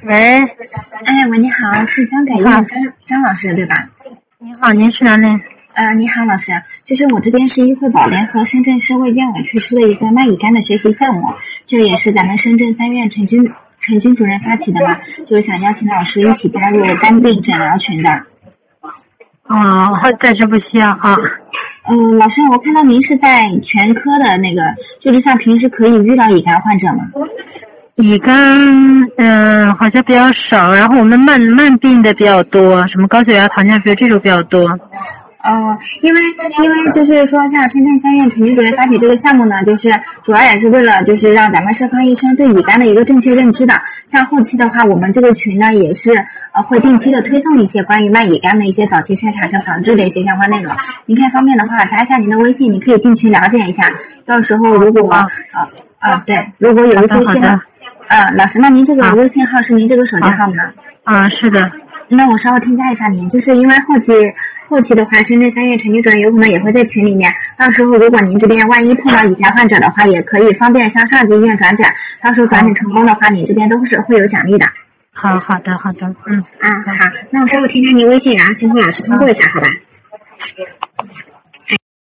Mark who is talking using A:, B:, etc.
A: 喂，
B: 哎，喂，你好，是江改医院张老师对吧？
A: 你好，您是哪里？
B: 你好，老师，就是我这边是医惠宝联合深圳市卫健委推出的一个卖乙肝的学习项目，这也是咱们深圳3院陈军主任发起的嘛，就是想邀请老师一起加入肝病诊疗群的。
A: 暂时不需要啊。
B: 老师，我看到您是在全科的那个，就是像平时可以遇到乙肝患者吗？
A: 乙肝好像比较少，然后我们慢病的比较多，什么高血压、糖尿病这种比较多。
B: 因为就是说，像深圳3院陈军主任发起这个项目呢，就是主要也是为了就是让咱们社科医生对乙肝的一个正确认知的。像后期的话，我们这个群呢也是会定期的推送一些关于卖乙肝的一些早期筛查跟防治的一些相关内容。您看方便的话，加一下您的微信，你可以进群了解一下。到时候如果对，如果有一些老师，那您这个微信号是您这个手机号吗？
A: 是的。
B: 那我稍微添加一下您，就是因为后期的话，深圳3院陈军主任有可能也会在群里面，到时候如果您这边万一碰到乙肝患者的话，也可以方便向上级医院转诊，到时候转诊成功的话，你这边都是会有奖励的。
A: 好的，
B: 好，那我稍微添加您微信，然后先和老师通过一下，好吧？